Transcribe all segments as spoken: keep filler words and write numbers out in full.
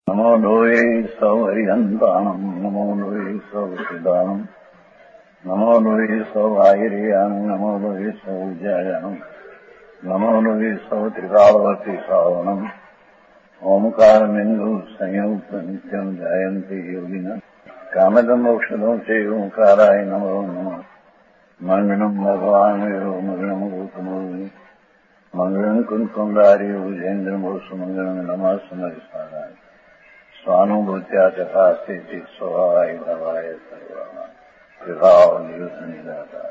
नमो लोये सौहरिहन्ताणम् नमो लोये सौसिदानम् नमो लोये सौभागिर्यानम् नमो लोये सौज्यायानम् नमो लोये सौत्रिकालवती सावनम् ओंकारमिन्दु संयुक्त नित्यम् जायन्ति योगिनः कामदम् औषधम् च ओंकाराय नमो नमः मङ्गलम् भगवान् यो मङ्गलम् गौतमोऽग्नि मङ्गलम् कुन्कुण्डारि भुजेन्द्रमोसु मङ्गलम् नमः समरिसाराय स्वानुभूत्या चकास्ते स्वभावाय भवाय सर्वाः विभाव निदाता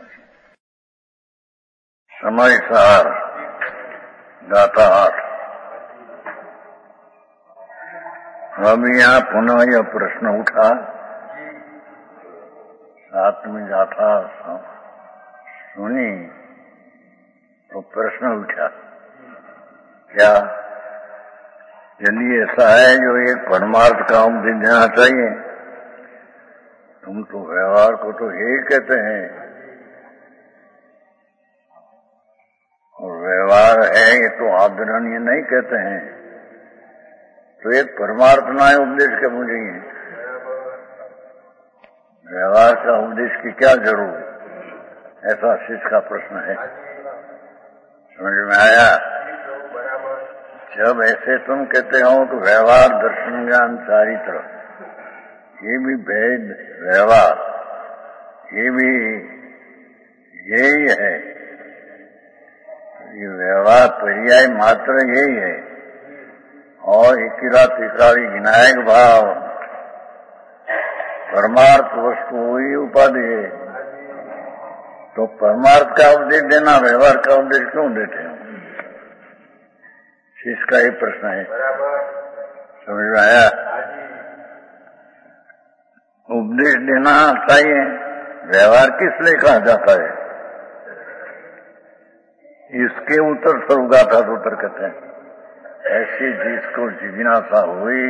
समय सार दातार। अब यहाँ पुनः यह प्रश्न उठा, साथ में गाथा सुनी तो प्रश्न उठा, क्या यदि ऐसा है जो एक परमार्थ का उपदेश देना चाहिए, तुम तो व्यवहार को तो यही कहते हैं और व्यवहार है ये तो आदरणीय नहीं कहते हैं, तो एक परमार्थ ना उपदेश के मुझे व्यवहार का उपदेश की क्या जरूरत, ऐसा शिष्य का प्रश्न है। समझ में आया? जब ऐसे तुम कहते हो तो व्यवहार दर्शन ज्ञान चारित्र ये भी भेद व्यवहार ये भी यही है, ये व्यवहार पर्याय मात्र यही है और इकिरा तिकारी विनायक भाव परमार्थ वस्तु ही उपाधि है, तो परमार्थ का उपदेश देना व्यवहार का उपदेश क्यों देते हो? इसका ये प्रश्न है। समझ में आया? उपदेश देना चाहिए, व्यवहार किस लिए कहा जाता है, इसके उत्तर सर्वगाथा उत्तर कहते हैं। ऐसी जिसको जिज्ञासा हुई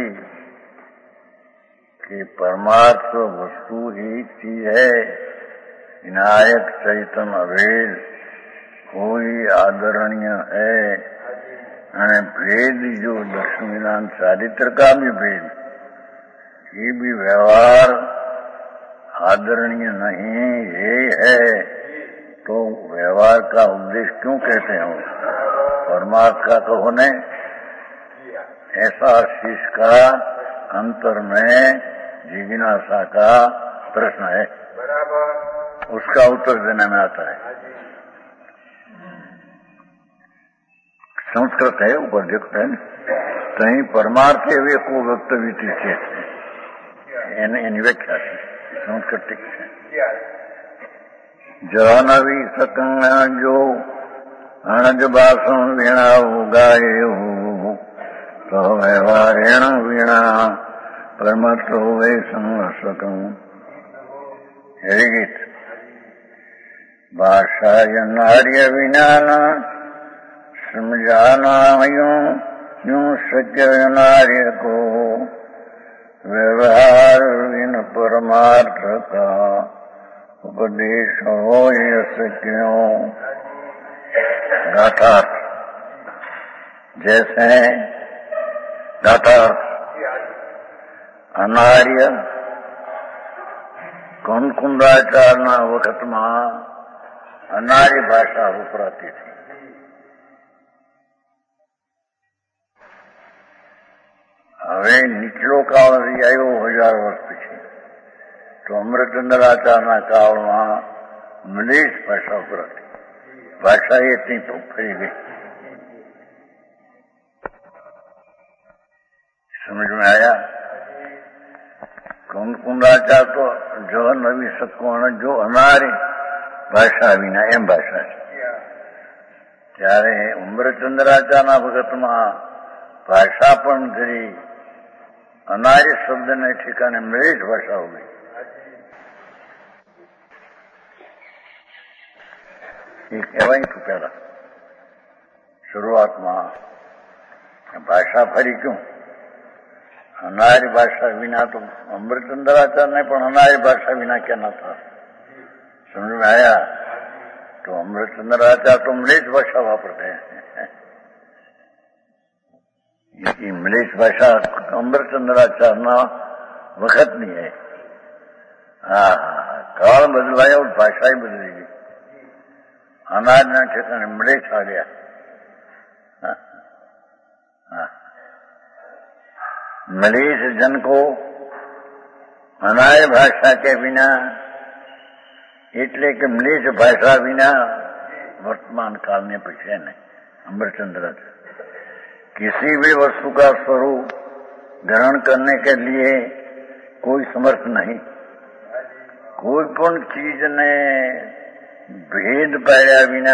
कि परमार्थ वस्तु ही चीज है, विनायक चैतन्य अभेद कोई आदरणीय है, भेद जो दर्शन ज्ञान चारित्र का भी भेद ये भी व्यवहार आदरणीय नहीं ये है, तो व्यवहार का उपदेश क्यों कहते हो? परमार्थ का कहो नहीं, ऐसा शिष्य का अंतर में जिज्ञासा का प्रश्न है, उसका उत्तर देने में आता है। संस्कृत है उपद्युक्त है, कहीं परमार्थ वे को वक्तव्य एनी व्याख्या संस्कृत जानवी सकंगा जो अणज बासों वीणा उगाए हो तो व्यवहारेण वीणा परमत्व वे संसकं। गीत भाषा नार्य विज्ञान समझाना यूं यूं सत्य नार्य को व्यवहार इन परमार्थ का उपदेश हो यस क्यों। गाथार्थ जैसे गाथार्थ अनार्य कुंकुंडाचार्य वक्त में अनार्य भाषा उपराती थी। હવે નીચલો કાળ આવ્યો હજાર વર્ષ પછી, તો અમૃતચંદ્રાચાર્યના કાળમાં મલેશ ભાષા ઉપરાતી, ભાષા એટલી ફરી ગઈ। समझ में आया? कुंकुंडाचार्य तो जो नवी सत्कोण जो अनारी भाषा विना एम भाषा है, ત્યારે અમૃતચંદ્રાચાર્યના વખતમાં ભાષા પણ કરી अनार्य शब्द ने ठिकाने मलेश भाषा हो गई। ये कहवाई तो पहला शुरुआत में भाषा फरी क्यों? अनार्य भाषा विना तो अमृतचंद्राचार्य ने पण अनार्य भाषा विना कहना था। समझ में आया? तो अमृतचंद्राचार्य तो मलेश भाषा वापरते हैं, इसकी मलेश भाषा अमृतचंद्राचार्य वक्त नहीं है। हाँ हाँ, काल बदलाया और भाषा ही बदलेगी। अनाज न ठिकाने मलेश आ गया। हाँ, हाँ। मलेश जन को अनाज भाषा के बिना એટલે કે મલેશ ભાષા વિના वर्तमान काल में पीछे नहीं। अमृतचंद्र किसी भी वस्तु का स्वरूप ग्रहण करने के लिए कोई समर्थ नहीं। कोई पण चीज ने भेद पाया बिना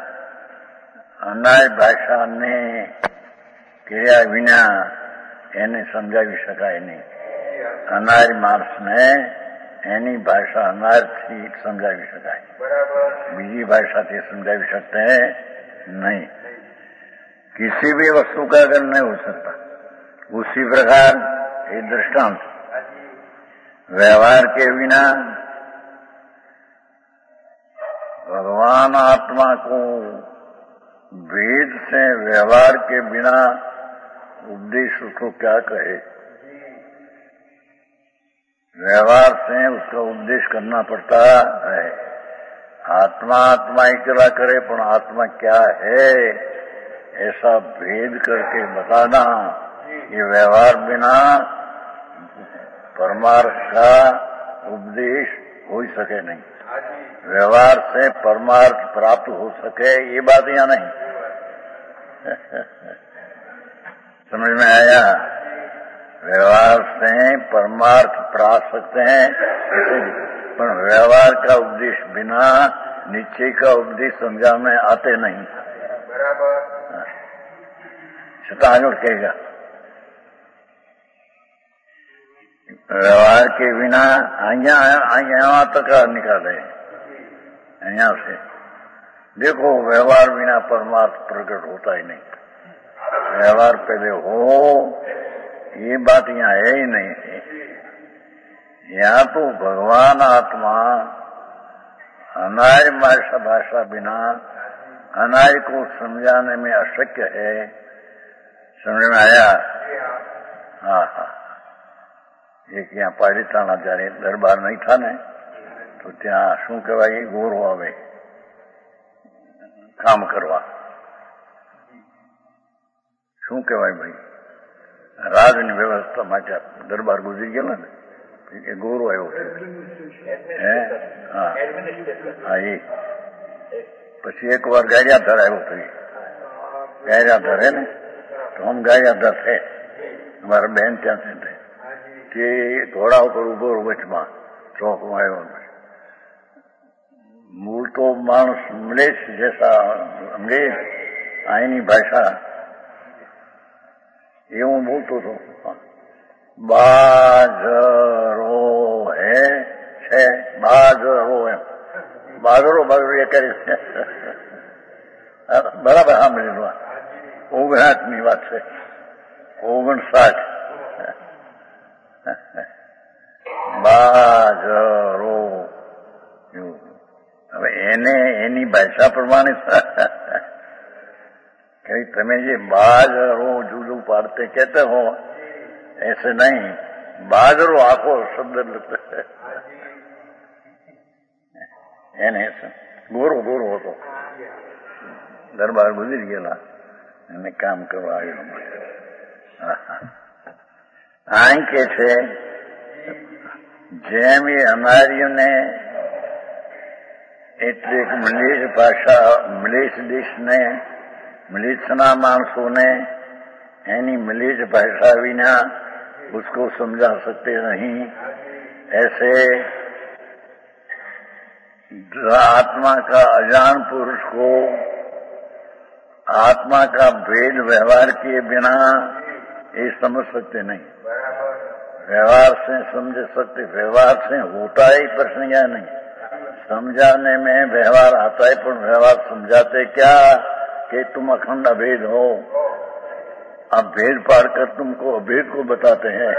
अनाज भाषा ने क्रिया बिना એને સમજાવી શકાય નહીં। અનાજ માણસને એની ભાષા અનાજથી સમજાવી શકાય, બીજી ભાષાથી समझावी सकते हैं नहीं। किसी भी वस्तु का अगर नहीं हो सकता। उसी प्रकार एक दृष्टांत, व्यवहार के बिना भगवान आत्मा को वेद से व्यवहार के बिना उपदेश उसको क्या कहे। व्यवहार से उसका उपदेश करना पड़ता है। आत्मा आत्मा ही चला करे, पर आत्मा क्या है ऐसा भेद करके बताना, ये व्यवहार बिना परमार्थ का उपदेश हो ही सके नहीं। व्यवहार से परमार्थ प्राप्त हो सके ये बात यहाँ नहीं। समझ में आया? व्यवहार से परमार्थ प्राप्त सकते हैं ऐसे, पर व्यवहार का उपदेश बिना निश्चय का उपदेश समझा में आते नहीं। बराबर आगे कहेगा व्यवहार के बिना यहाँ तक निकाले, यहाँ से देखो व्यवहार बिना परमार्थ प्रकट होता ही नहीं। व्यवहार पहले हो ये बात यहाँ है ही नहीं। यहाँ तो भगवान आत्मा अनाज भाषा भाषा बिना अनाज को समझाने में अशक्य है। समझ में आया? हाँ हाँ। एक यहाँ पालिताना जाने दरबार नहीं था ने, तो त्या शू कहवाय गोरो आवे काम करवा। शू कहवाय भाई રાજની વ્યવસ્થા માટે દરબાર ગુજરી ગયેલો ને, એ ગોરો આવ્યો હે હા હા એ પછી એક વાર ગારિયાધર આવ્યો હતો। ગારિયાધર હે ને, તો हम ગારિયાધર थे, हमारा बहन ત્યાં से थे કે ઘોડા ઉપર ઉભો વચમાં ચોકમાં આવ્યો। મૂળ તો માણસ મલેશ જैसा અંગ્રેજ આઈની ભાષા એવું બોલતો હતો। બાજરો હે છે, બાજરો એમ બાજરો બાજરો એ કરી બરાબર સાંભળેલું। ઓગણસાઠની વાત છે, ઓગણસાઠ બાજરો। હવે એને એની ભાષા પ્રમાણે कहीं तमें ये बाजरो जुलू पाड़ते कहते हो, ऐसे नहीं। बाजरो आखो शब्द लगता है, गोरो गोरो होतो दरबार गुजरी गયેલા એને કામ કરવા આવ્યો। આ કે છે જેમ એ અનાર્યોને એટલે મલેશ ભાષા મલેશ દેશને मलेच्छना मानसों ने यानी मलेच्छ भाषा बिना उसको समझा सकते नहीं। ऐसे आत्मा का अजान पुरुष को आत्मा का भेद व्यवहार किए बिना ये समझ सकते नहीं। व्यवहार से समझ सकते, व्यवहार से होता ही प्रश्न या नहीं। समझाने में व्यवहार आता है, पर व्यवहार समझाते क्या कि तुम अखंड अभेद हो। अब भेद पार कर तुमको अभेद को बताते हैं।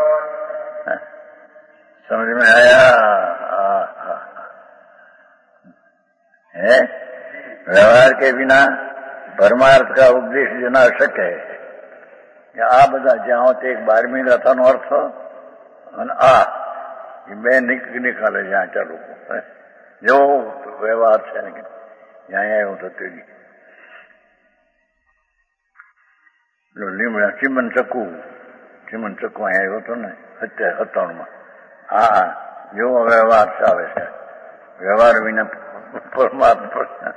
समझ में आया? है व्यवहार के बिना परमार्थ का उपदेश देना अशक्य है। કે આ બધા જ્યાં તે એક બારમી ગાથાનો અર્થ અને આ એ બે નિકાલે જ્યાં ચાલુ જેવો વ્યવહાર છે ને કે જ્યાં એવું થતું લીમડા ચીમન ચક્કુ ચીમન ચક્કુ અહીંયા આવ્યો હતો ને અત્યારે સત્તાવનમાં હા જેવો વ્યવહાર ચાલે છે વ્યવહાર વિના પરમાત્મા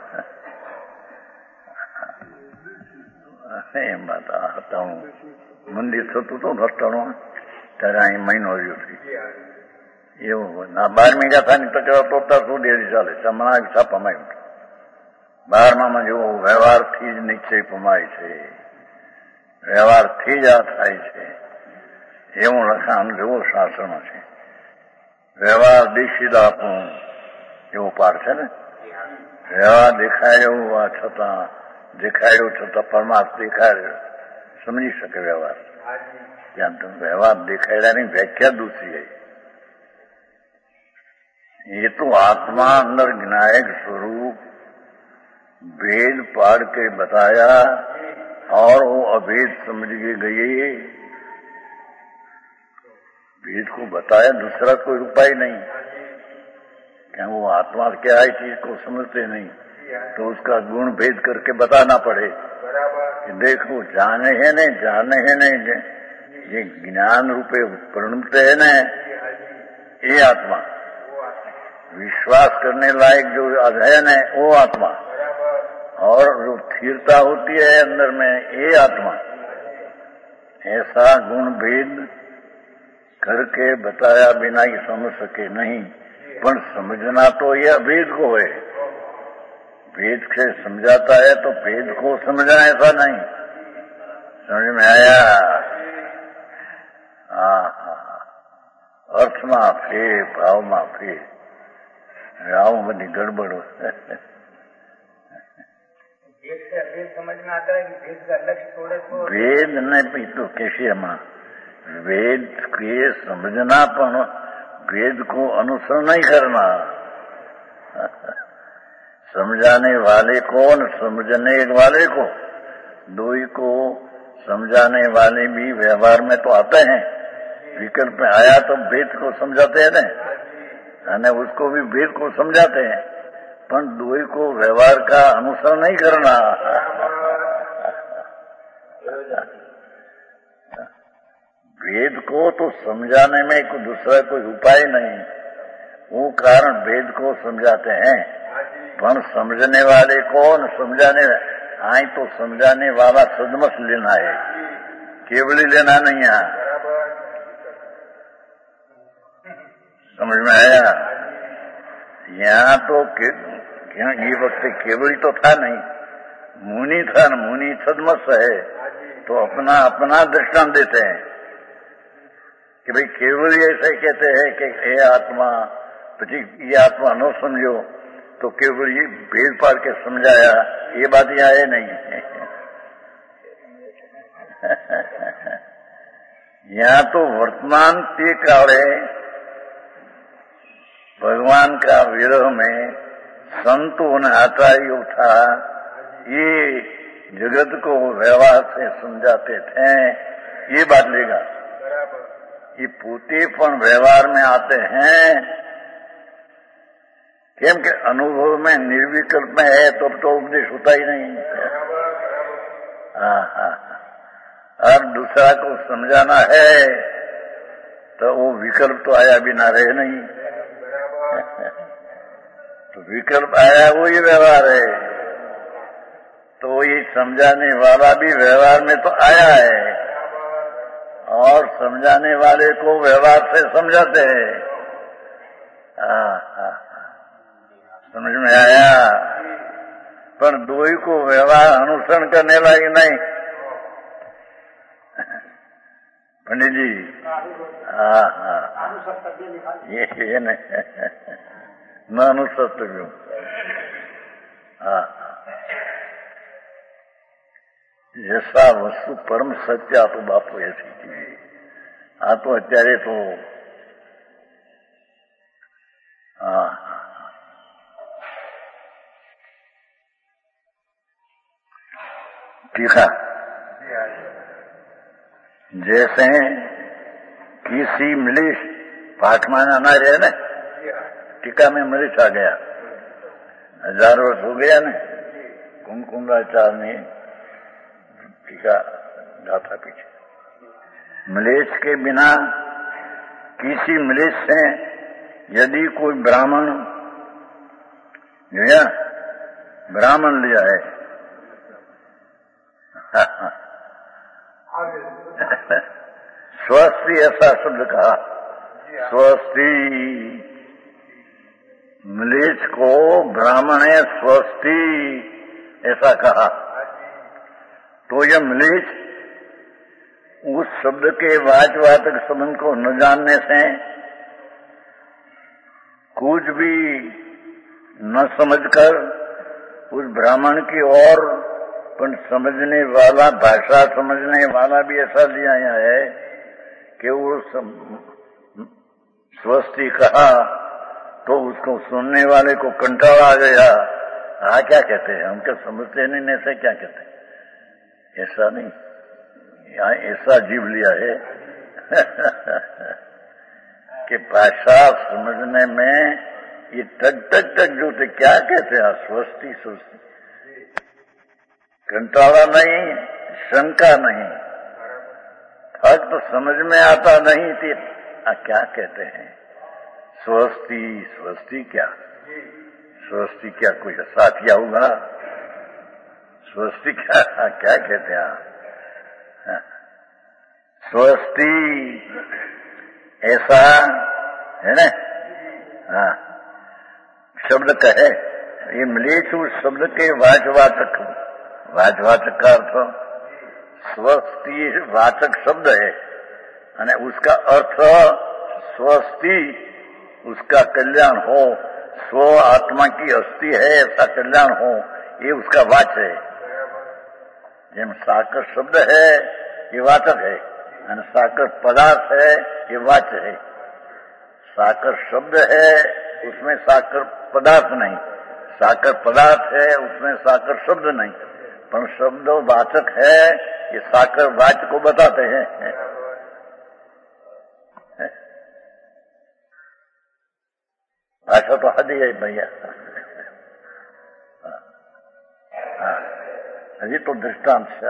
એમ વાત સત્તાણું મંદિર થતું હતું સત્તાણું ત્યારે અહીં મહિનો રહ્યો થઈ એવું ના બારમી ગાથાની તકરાર તો અત્યાર સુધી ચાલે છે હમણાં છાપામાં આવ્યું બારમામાં જેવો વ્યવહારથી જ નિશ્ચય પમાય છે વ્યવહારથી જ આ થાય છે એવું લખાણ જેવો શાસ્ત્રમાં છે વ્યવહાર દીક્ષિતા આપવું એવો પાર છે ને વ્યવહાર દેખાડ્યો હોવા છતાં દેખાડ્યો છતાં પરમાત્મા દેખાડ્યો સમજી શકે વ્યવહાર ત્યાં તમે વ્યવહાર દેખાડ્યાની વ્યાખ્યા દૂસરી આવી ये तो आत्मा अंदर विनायक स्वरूप भेद पाड़ के बताया और वो अभेद समझ के गए भेद को बताया दूसरा कोई उपाय नहीं क्या वो आत्मा क्या है चीज को समझते नहीं तो उसका गुण भेद करके बताना पड़े कि देखो जाने है नहीं जाने है नहीं ये ज्ञान रूपे परिणमते है न ये आत्मा विश्वास करने लायक जो अध्ययन है वो आत्मा और जो स्थिरता होती है अंदर में ये आत्मा ऐसा गुण भेद करके बताया बिना ही समझ सके नहीं पर समझना तो ये अभेद को है भेद से समझाता है तो भेद को समझना ऐसा नहीं समझ में आया हाँ हाँ अर्थ में फेर भाव में फेर आવું બધી गड़बड़ समझ में आता है कि भेद का लक्ष्य थोड़े तो भेद नहीं तो कैसे हमारा वेद के समझना पण भेद को अनुसरण नहीं करना समझाने वाले को न समझने वाले को दो ही को समझाने वाले भी व्यवहार में तो आते हैं विकल्प में आया तो भेद को समझाते हैं ना અને उसको भी भेद को समझाते हैं पर दो को व्यवहार का अनुसरण नहीं करना भेद को तो समझाने में कोई दूसरा कोई उपाय नहीं वो कारण भेद को समझाते हैं पर समझने वाले को न समझाने आई तो समझाने वाला सदमस लेना है केवली लेना नहीं है समझ में आया यहाँ तो ये वक्त केवल तो था नहीं मुनि था न मुनि सदमस है तो अपना अपना दृष्टांत देते हैं कि भाई केवल ऐसे कहते हैं कि ये आत्मा પછી ये आत्मा न समझो तो केवल ये भेद पाड़ के समझाया ये बात यहाँ है नहीं यहाँ तो वर्तमान के काले भगवान का विरह में संतों ने आचार्यों था ये जगत को व्यवहार से समझाते थे ये बात लेगा ये पोते पण व्यवहार में आते हैं केम के अनुभव में निर्विकल्प में है तो तो उपदेश होता ही नहीं हाँ हाँ अब दूसरा को समझाना है तो वो विकल्प तो आया बिना रहे नहीं तो विकल्प आया वो ही व्यवहार है तो ये समझाने वाला भी व्यवहार में तो आया है और समझाने वाले को व्यवहार से समझाते हैं हाँ हाँ समझ में आया पर दो ही को व्यवहार अनुसरण करने लगे नहीं पंडित जी हाँ हाँ ये ये नहीं न अनुसर्तव्य हाँ जैसा वस्तु परम सत्य आ तो बापू ऐसी चीज आ तो અત્યારે તો हाँ ठीक है जैसे किसी मृष पाठ में आना रहे ना, टीका में मृष आ गया, हजार वर्ष हो गया ना, कुमकुमाचार्य ने टीका गाथा पीछे। मलेच्छ के बिना किसी मलेच्छ से यदि कोई ब्राह्मण लिया ब्राह्मण लिया है स्वस्ति ऐसा शब्द कहा, स्वस्ति मलेच्छ को ब्राह्मण है स्वस्ति ऐसा कहा, तो यह मलेच्छ उस शब्द के वाचवाचक संबंध को न जानने से कुछ भी न समझकर उस ब्राह्मण की ओर पर समझने वाला, भाषा समझने वाला भी ऐसा लिया है कि वो स्वस्ति कहा तो उसको सुनने वाले को कंटाला आ गया। हाँ क्या कहते हैं, हम क्या समझते नहीं, ऐसे क्या कहते हैं, ऐसा नहीं, यहाँ ऐसा जीव लिया है कि भाषा समझने में ये टक टक टक जो थे, क्या कहते हैं स्वस्ति स्वस्ति, कंटाला नहीं, शंका नहीं, फक्त तो समझ में आता नहीं थी आ, क्या कहते हैं स्वस्ति स्वस्ति, क्या स्वस्ति, क्या कोई साथिया होगा, स्वस्ति क्या क्या कहते हैं स्वस्ति ऐसा है ना। हाँ शब्द कहे, ये मलेच्छ उस शब्द के वाचवाचक, वाचवाचक का अर्थ स्वस्ति वाचक शब्द है, અને उसका अर्थ स्वस्ति, उसका कल्याण हो, स्व आत्मा की अस्थि है ऐसा कल्याण हो, ये उसका वाच है। જેમ साकर शब्द है ये वाचक है, और साकर पदार्थ है ये वाच है। साकर शब्द है उसमें साकर पदार्थ नहीं, साकर पदार्थ है उसमें साकर शब्द नहीं, पर शब्द वाचक है, ये साकर वाच को बताते हैं। भाषा तो हद ही है भैया, अभी तो दृष्टांत से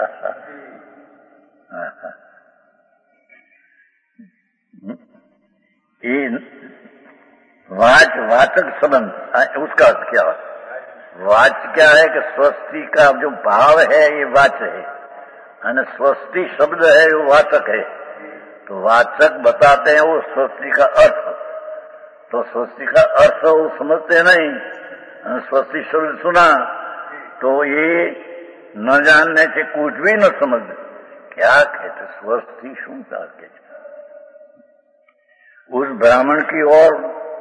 ये वाच वाचक संबंध, उसका अर्थ क्या है? वाच क्या है कि स्वस्ति का जो भाव है ये वाच है, और स्वस्ति शब्द है वो वाचक है। तो वाचक बताते हैं वो स्वस्ति का अर्थ, तो स्वस्ति का अर्थ वो समझते नहीं, स्वस्ति शब्द सुना तो ये न जानने से कुछ भी न समझ, क्या कहते स्वस्ति शू क्या कहते। उस ब्राह्मण की ओर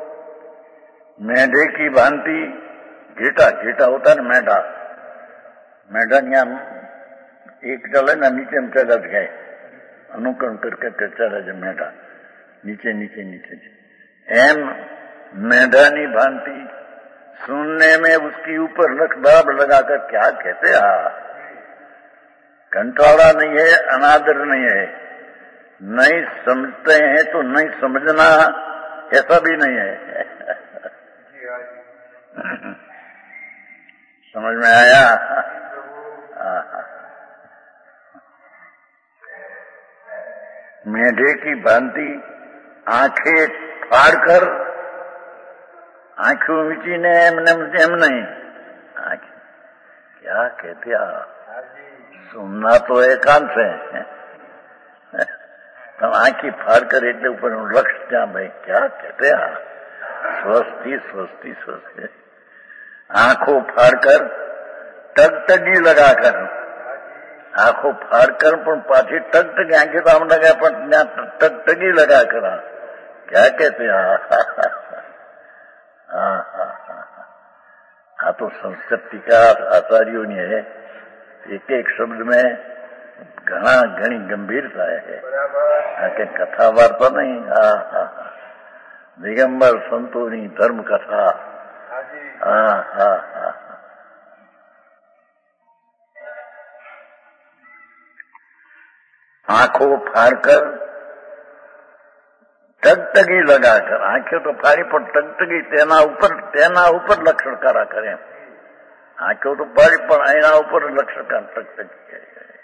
मेढे की भांति घेटा, घेटा होता है ना मेढा, मेढा यहाँ एक चले ना नीचे में चला गए, अनुकरण करके चले जो मेढा नीचे नीचे नीचे एम मेढानी भांति सुनने में उसकी ऊपर लखदाब लगाकर क्या कहते हैं, कंटाला नहीं है, अनादर नहीं है, नहीं समझते हैं तो नहीं समझना ऐसा भी नहीं है। समझ में आया? मेढे की भांति आंखें फाड़कर, आंखों मीची ने एम एम नहीं, क्या कहते हैं, सुनना तो एकांत है, तो आंखी फाड़कर એટલે ઉપર લક્ષ ત્યાં ભાઈ क्या कहते हैं स्वस्ति स्वस्ति स्वस्ति, आंखों फाड़कर टकटगी लगाकर, आंखों फाड़कर पर पाछी टकटगी, आंखें तो हम लगा पर टकटगी लगाकर, क्या कहते हैं। हाँ तो संस्कृति का आचार्यों ने है, एक एक शब्द में घना घनी गंभीरता है, आके कथा वार्ता नहीं। हाँ हाँ दिगंबर संतोनी धर्म कथा। हाँ हाँ हाँ आंखों फाड़कर टगटगी लगाकर, आंखें तो फाड़ी पर टगटगी तेना ऊपर तेना ऊपर लक्षण करा करें। आंखों तो फाड़ी पर एना ऊपर लक्षण कर टगटगी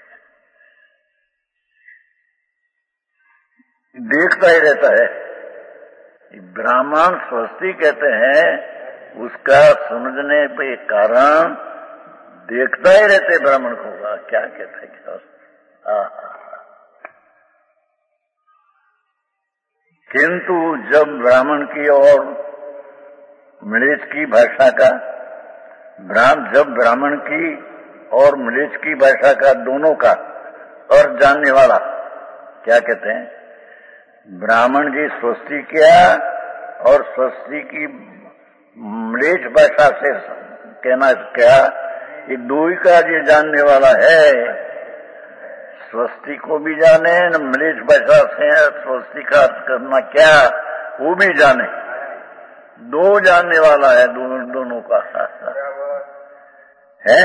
देखता ही रहता है। ब्राह्मण स्वस्ति कहते हैं, उसका समझने पे कारण देखता ही रहते ब्राह्मण को। क्या कहते हैं क्या? किंतु जब ब्राह्मण की और म्लेच्छ की भाषा का ब्राह्मण जब ब्राह्मण की और म्लेच्छ की भाषा का दोनों का अर्थ जानने वाला क्या कहते हैं, ब्राह्मण जी स्वस्ति क्या और स्वस्ति की म्लेच्छ भाषा से कहना क्या, ये दो ही का ये जानने वाला है। स्वस्ति को भी जाने न म्लेच्छ भाषा से स्वस्ति का अर्थ करना क्या वो भी जाने, दो जानने वाला है दोनों दोनों का है।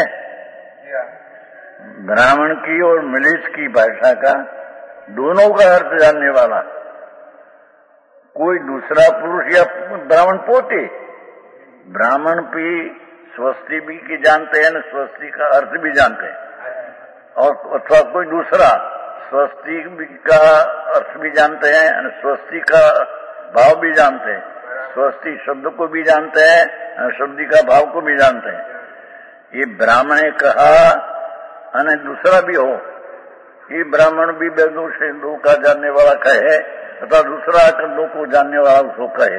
ब्राह्मण की और म्लेच्छ की भाषा का दोनों का अर्थ जानने वाला कोई दूसरा पुरुष या ब्राह्मण पोते। ब्राह्मण भी स्वस्ति भी की जानते हैं न स्वस्ति का अर्थ भी जानते हैं, और अथवा कोई दूसरा स्वस्ति का अर्थ भी जानते हैं और स्वस्ति का भाव भी जानते हैं, स्वस्ति शब्द को भी जानते हैं और शब्द का भाव को भी जानते हैं। ये ब्राह्मण ने कहा और दूसरा भी हो, ये ब्राह्मण भी वेदों से दो का जानने वाला कहे तथा दूसरा आकर दो को जानने वाला उसको कहे।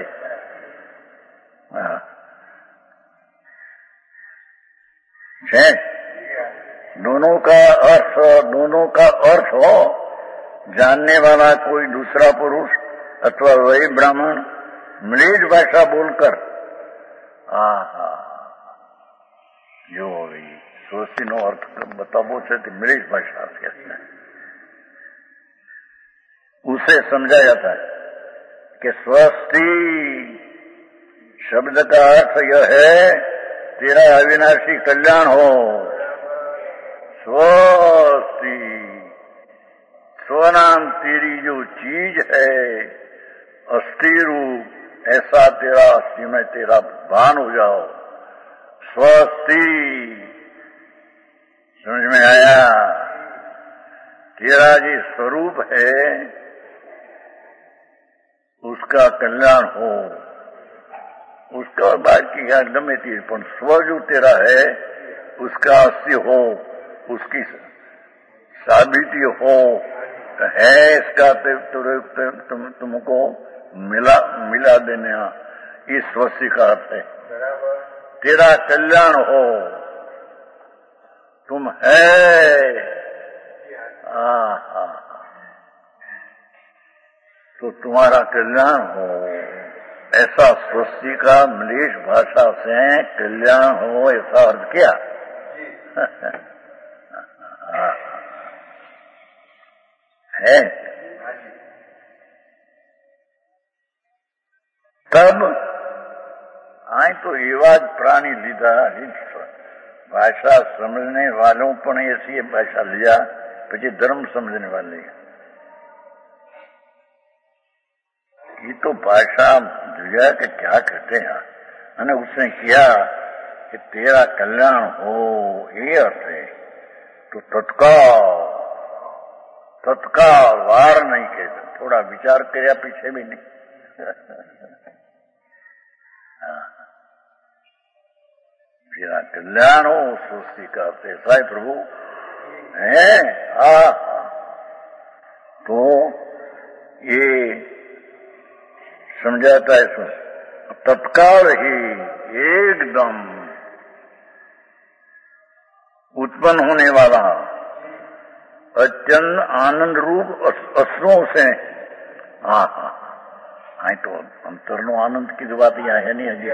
है दोनों का अर्थ दोनों का अर्थ हो जानने वाला कोई दूसरा पुरुष अथवा वही ब्राह्मण म्लेच्छ भाषा बोलकर आहा जो स्वस्ति नो अर्थ बताबो छे तो म्लेच्छ भाषा कहते हैं। उसे समझा जाता है कि स्वस्ति शब्द का अर्थ यह है तेरा अविनाशी कल्याण हो। स्वस्ति स्वनाम तेरी जो चीज है अस्थि रूप ऐसा तेरा अस्थि में तेरा भान हो जाओ। स्वस्ति समझ में आया, तेरा जी स्वरूप है उसका कल्याण हो, उसका बाकी गमे तीर पर स्व जो तेरा है उसका अस्थि हो, उसकी साबिती हो है इसका तुम तुमको मिला मिला देने इस स्वस्ति का अर्थ है। तेरा कल्याण हो, तुम है आहा तो तुम्हारा कल्याण हो, ऐसा स्वस्ति का म्लेच्छ भाषा से कल्याण हो ऐसा अर्थ किया। है तब आए तो एवा प्राणी लीधा भाषा समझने वालों पर ऐसी भाषा लिया પછી धर्म समझने वाले ये तो भाषा जुआ के क्या कहते हैं અને उसने किया कि तेरा कल्याण हो ये अर्थ है तो तत्काल तत्काल वार नहीं कहते, थोड़ा विचार કર્યા पीछे भी नहीं। तेरा कल्याण हो स्वस्ति का अर्थ ऐसा है प्रभु है। आ तो ये समझाता है सुन, तत्काल ही एकदम उत्पन्न होने वाला अत्यंत आनंद रूप अश्रुओं से हा हा हाँ तो अंतरनो आनंद की तो बात यहाँ है नहीं, हजी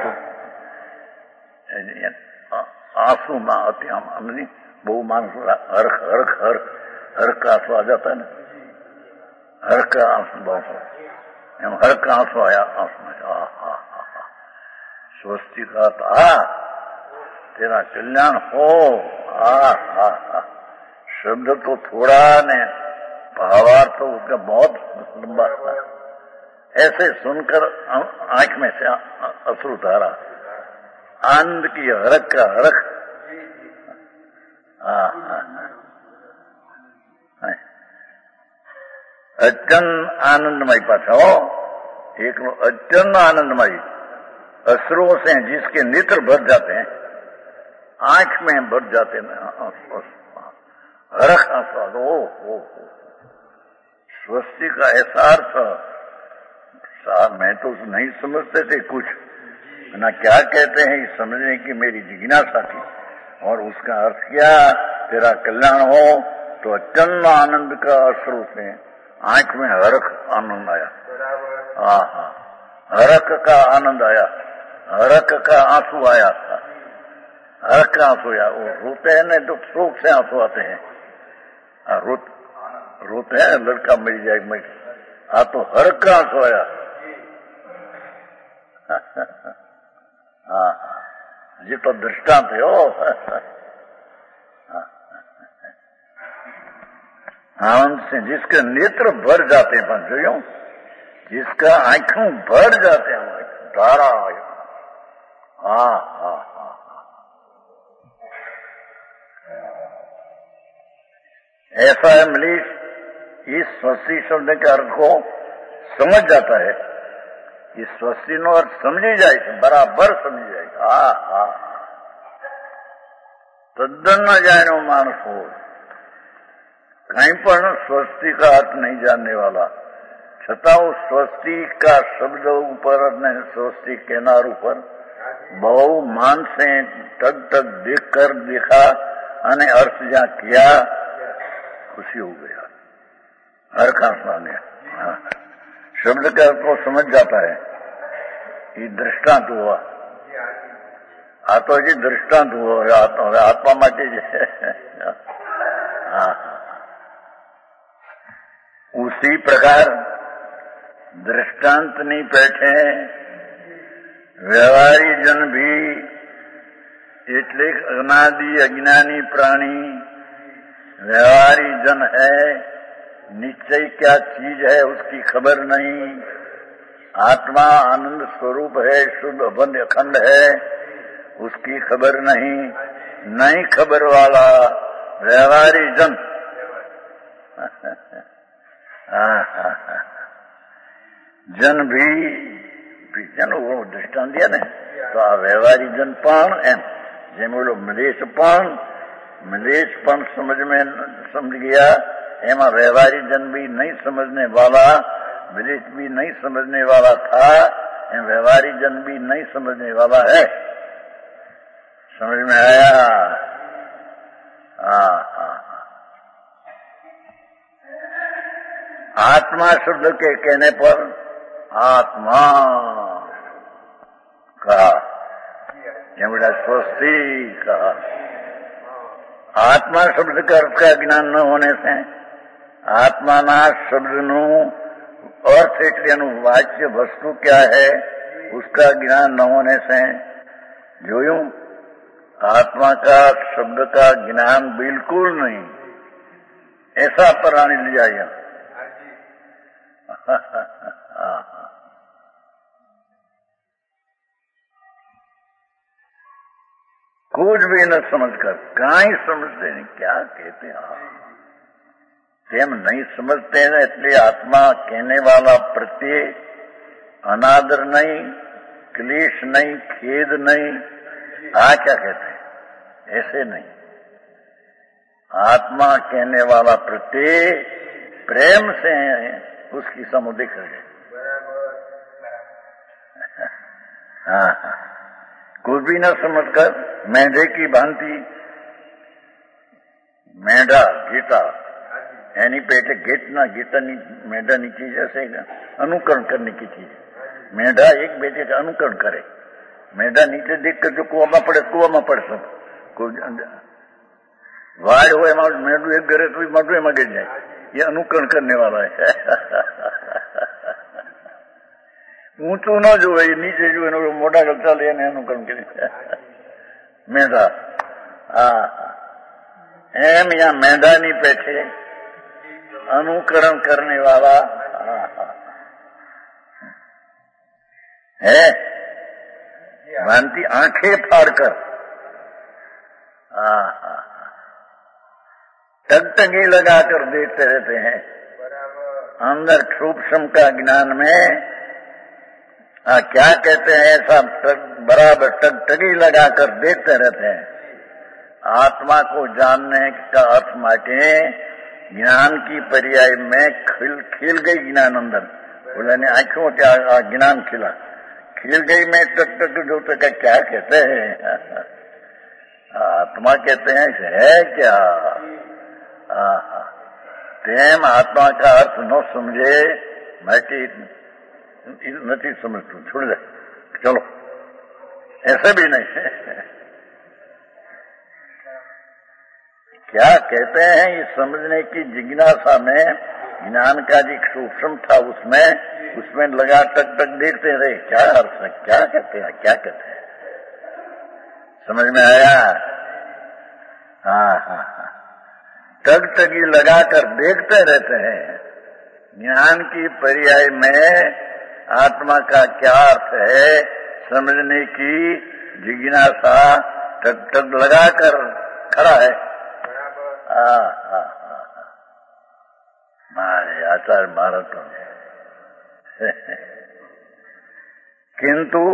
तो आंसू में अति हमने बहु मानस हर्क हर्क हर्क हर्क का आंसू आ जाता है ना, हर्क का आंसू बहुत हम हर्क का आंसू आया आंसू में आ हा हा स्वस्ति का था तेरा कल्याण हो। आ हा हा शब्द तो थोड़ा ने भावार्थ तो उसका बहुत लंबा था। ऐसे सुनकर आंख में से अश्रु धारा, आनंद की हरक का हरक। हाँ हाँ अत्यंत आनंदमय पाछा हो, एक अत्यंत आनंदमय अश्रुओं से जिसके नेत्र भर जाते हैं, आंख में भर जाते हैं, हरख आस्वाद। ओ हो स्वस्ति का ऐसा अर्थ साहब मैं तो नहीं समझते थे कुछ, ना क्या कहते हैं समझने की मेरी जिज्ञासा थी। और उसका अर्थ क्या, तेरा कल्याण हो। तो अत्यंत आनंद का अश्रु से आंख में हरख आनंद आया। हाँ हाँ हरख का आनंद आया, हरख का आंसू आया था। हरख का आंसू आया, वो रोते हैं नहीं तो शोक से आंसू आते हैं। रो, रोते हैं लड़का मिल जाए मैं, हाँ तो हरख का आंसू आया। हाँ ये तो दृष्टांत है। हो आनंद से जिसके नेत्र भर जाते हैं, पंचों जिसका आंखों भर जाते हैं, धारा। हाँ हाँ हाँ ऐसा है मनीष, इस स्वस्ति शब्द के अर्थ को समझ जाता है। इस स्वस्ति नो अर्थ समझी जाए, बराबर समझी जाए। हाँ हाँ तद्दन न जाए नो मानस हो, कहीं पर स्वस्ति का अर्थ नहीं जानने वाला, छता उस स्वस्ति का शब्द ऊपर ने स्वस्ति केनार ऊपर बहु मान से टक टक देख कर देखा अने अर्थ जहाँ किया, खुशी हो गया, हर खास मान गया। शब्द के अर्थ को समझ जाता है। ये दृष्टांत हुआ, आ तो जी दृष्टांत हुआ आत्मा माटे। हाँ उसी प्रकार दृष्टांत नहीं बैठे व्यवहारी जन भी, એટલે अनादि अज्ञानी प्राणी व्यवहारी जन है। निश्चय क्या चीज है उसकी खबर नहीं, आत्मा आनंद स्वरूप है, शुद्ध अबंध अखंड है, उसकी खबर नहीं। नहीं खबर वाला व्यवहारी जन जन भी, भी जन वो दृष्टांत दिया ने तो आ व्यवहारी जन पण एम जेम बोलो मलेश पण, मलेश पण समझ में समझ गया, एमा व्यवहारी जन भी नहीं समझने वाला, मलेश भी नहीं समझने वाला था, एम व्यवहारी जन भी नहीं समझने वाला है। समझ में आया? हाँ हाँ आत्मा शब्द के कहने पर आत्मा कहा, बड़ा स्वस्ति कहा। आत्मा शब्द का अर्थ का ज्ञान न होने से आत्मा ना शब्द नु अर्थ એટલે वाच्य वस्तु क्या है उसका ज्ञान न होने से जोयूं आत्मा का शब्द का ज्ञान बिल्कुल नहीं, ऐसा प्राणी लिया यहां। कुछ भी न समझकर, कहीं समझते नहीं क्या कहते हैं, तेम नहीं समझते हैं, इसलिए आत्मा कहने वाला प्रत्यय अनादर नहीं, क्लेश नहीं, खेद नहीं, आ क्या कहते हैं, ऐसे नहीं। आत्मा कहने वाला प्रत्यय प्रेम से उसकी समुदिख है। हाँ हाँ कुछ भी न समझकर मेंढे की भांति, मेंढा गीता यानी पेटे गीतना गीता मेंढा चीज ऐसे अनुकरण करने की चीज। मेंढा एक बेटे का अनुकरण करे, मेंढा नीचे देख कर जो कुआ में पड़े कुआ में पड़ सब वाड़ हो मेंढू एक गिरे तो मडू में गिर जाए, ये अनुकरण करने वाला है। ऊंचू न जो है नीचे जो मोटा लगता ले अनुकरण करे मेंढा। हाँ एम या मेंढा नहीं बैठे अनुकरण करने वाला है। भ्रांति आंखें फाड़कर टगटगी लगाकर देखते रहते हैं। अंदर सूक्ष्म का ज्ञान में आ, क्या कहते हैं ऐसा बराबर टगटगी लगाकर देखते रहते हैं। आत्मा को जानने का अर्थ माटे ज्ञान की पर्याय में खिल खिल गई ज्ञान अंदर, बोला ने आंखों क्या ज्ञान खिला, खिल गई में टक टक जो तक क्या कहते हैं आत्मा कहते हैं है क्या। तेम आत्मा का अर्थ न समझे मैं नहीं समझतू, छोड़ दे, चलो ऐसे भी नहीं है। क्या कहते हैं ये समझने की जिज्ञासा में ज्ञान का जी सूक्ष्म था, उसमें उसमें लगा टक टक देखते रहे क्या अर्थ है, क्या कहते हैं क्या कहते हैं, समझ में आया। हाँ हाँ हाँ, टगटगी लगाकर देखते रहते हैं। ज्ञान की पर्याय में आत्मा का क्या अर्थ है समझने की जिज्ञासा टग टग लगाकर खड़ा है। हाँ हाँ हाँ, मारे आचार्य महाराज किंतु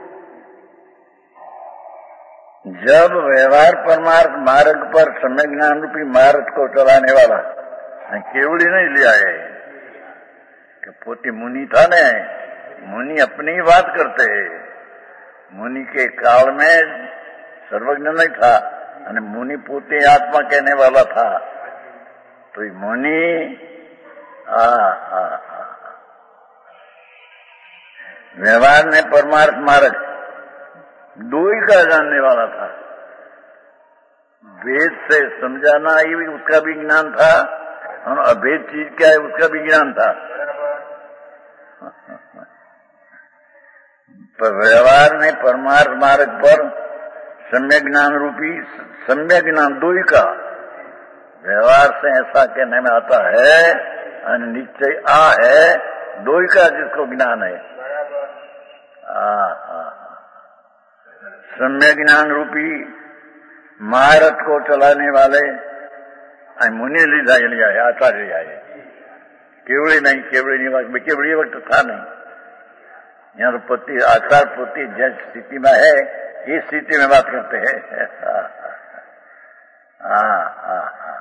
जब व्यवहार परमार्थ मार्ग पर सम्यक ज्ञान रूपी मार्ग को चलाने वाला केवली नहीं लिया है कि पोती मुनि था ने, मुनि अपनी ही बात करते हैं। मुनि के काल में सर्वज्ञ नहीं था और मुनि पोते आत्मा कहने वाला था, तो ये मुनि आ, आ, आ, व्यवहार में परमार्थ मार्ग दो ही का जानने वाला था। वेद से समझाना ही उसका भी ज्ञान था और अभेद चीज क्या है उसका भी ज्ञान था। पर व्यवहार में परमार्थ मार्ग पर सम्यक ज्ञान रूपी सम्यक ज्ञान दो ही का, व्यवहार से ऐसा कहने में आता है और निश्चय आ है दो ही का जिसको ज्ञान है। आ, आ, सम्यक ज्ञान रूपी महारथ को चलाने वाले मुनि लिया लिया है, आचार्य लिया है। केवड़ी नहीं, केवड़ी नहीं वक्त केवड़ी वक्त था नहीं। यहाँ तो पति आचार पति जिस स्थिति में है इस स्थिति में बात करते हैं। हाँ हाँ हाँ,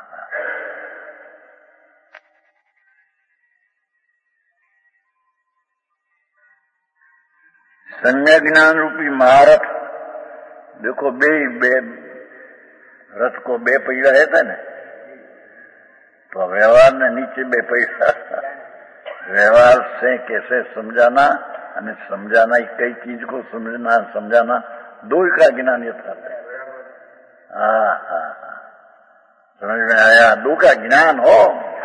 सम्यक ज्ञान रूपी महारथ देखो बे बे रथ को बे पहिया रहता है ना, तो व्यवहार ने नीचे बे पैसा व्यवहार से कैसे समझाना और समझाना कई चीज को समझना समझाना दो ही का ज्ञान ये था। हाँ हाँ हाँ, समझ में आया। दो का ज्ञान हो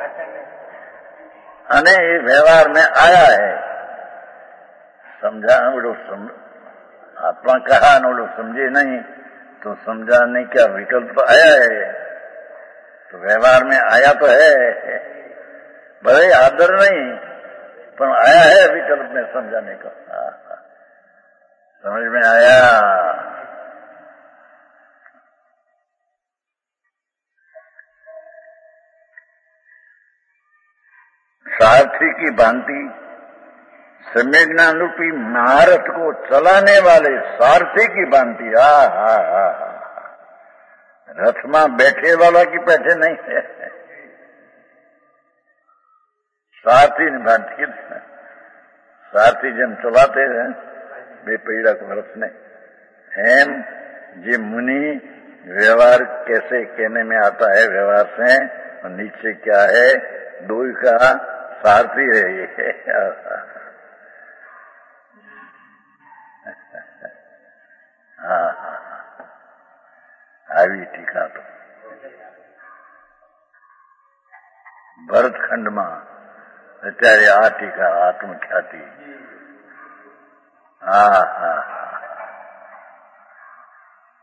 अने व्यवहार में आया है, समझा वो सम, आत्मा कहा न लोग समझे नहीं तो समझाने का विकल्प तो आया है, तो व्यवहार में आया तो है, भले आदर नहीं पर आया है विकल्प में समझाने का। समझ में आया। सारथी की भांति सम्यक ज्ञान रूपी महारथ को चलाने वाले सारथी की भांति। हा हा हा, रथ में बैठे वाला की बैठे नहीं है, सारथी ने भांति सारथी जन चलाते हैं बे पैड़ा को रथ ने हेम जे मुनि व्यवहार कैसे कहने में आता है, व्यवहार से और नीचे क्या है दो का सारथी है ये। हाँ हाँ આવી ટીકા તો ભરતખંડમાં અત્યારે આ ટીકા આત્મખ્યાતિ। હા હા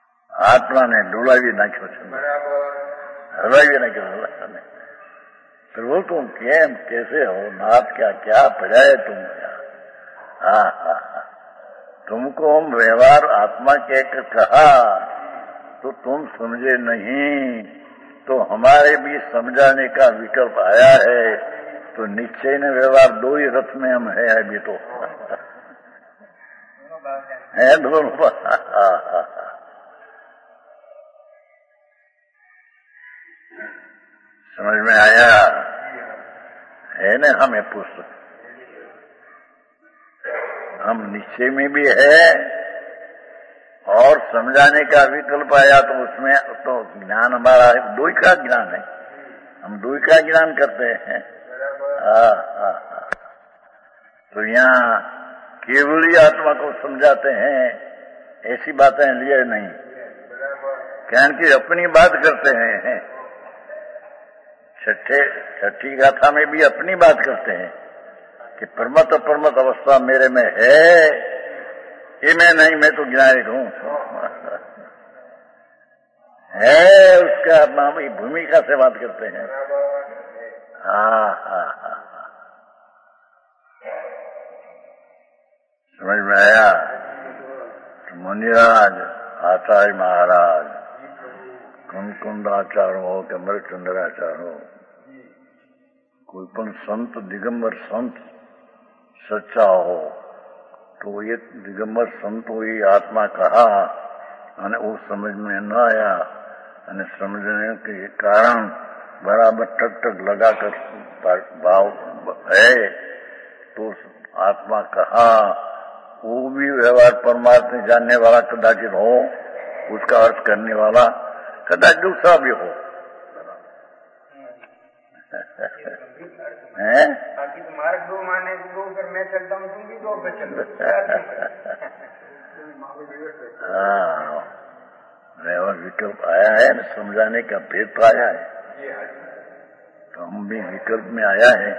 આત્માને ડોલાવી નાખ્યો છે, હલાવી નાખ્યો प्रभु तुम केम कैसे हो, नाथ क्या क्या पड़ा है तुम क्या? हा हा हा, तुमको हम व्यवहार आत्मा के कहा तो तुम समझे नहीं, तो हमारे भी समझाने का विकल्प आया है, तो निश्चय ने व्यवहार दो ही रथ में हम है अभी तो है दोनों। समझ में आया है ना? हमें पुस्तक हम निश्चय में भी है और समझाने का विकल्प आया तो उसमें तो ज्ञान हमारा है, दो ही का ज्ञान है, हम दो ही का ज्ञान करते हैं। हाँ हाँ हाँ, तो यहाँ केवल ही आत्मा को समझाते हैं, ऐसी बातें लिए नहीं, कहन की अपनी बात करते हैं। छठे छठी गाथा में भी अपनी बात करते हैं कि परमत परमत अवस्था मेरे में है, ये मैं नहीं, मैं तो ज्ञानिक हूं है, उसका नाम ही भूमिका से बात करते हैं। हाँ हाँ हाँ, समझ में आया? तो मुनिराज आचार्य महाराज कुंकुंडाचार्य हो कि अमृतचंद्राचार्य हो, कोई पण संत दिगंबर संत सच्चा हो तो एक दिगंबर संत हो ही आत्मा कहा અને वो समझ में न आया, અને समझने के कारण बराबर टक टक लगाकर भाव है तो आत्मा कहा, वो भी व्यवहार परमात्मा जानने वाला कदाचित हो, उसका अर्थ करने वाला कदाचित दूसरा भी हो है। बाकी तो मार्ग दो माने दो, फिर मैं चलता हूँ तुम भी दो पे चलो। हाँ, व्यवहार विकल्प आया है न, समझाने का भेद तो आया है, तो हम भी विकल्प में आया है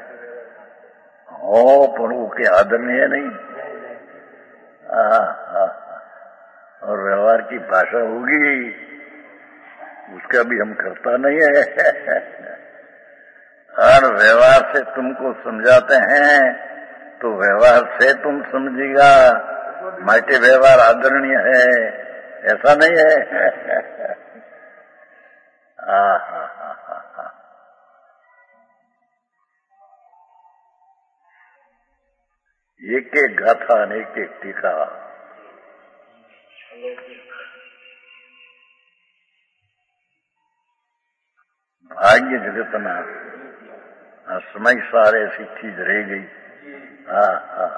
हो, पर वो के आदरणीय नहीं। हाँ हाँ, और व्यवहार की भाषा होगी उसका भी हम करता नहीं है। और व्यवहार से तुमको समझाते हैं तो व्यवहार से तुम समझेगा, माटे व्यवहार आदरणीय है ऐसा नहीं है। हाँ हाँ हाँ हाँ हाँ, एक एक गाथा और एक एक टीका भाग्य जगतना समय सारे ऐसी चीज रह गई। हाँ हाँ,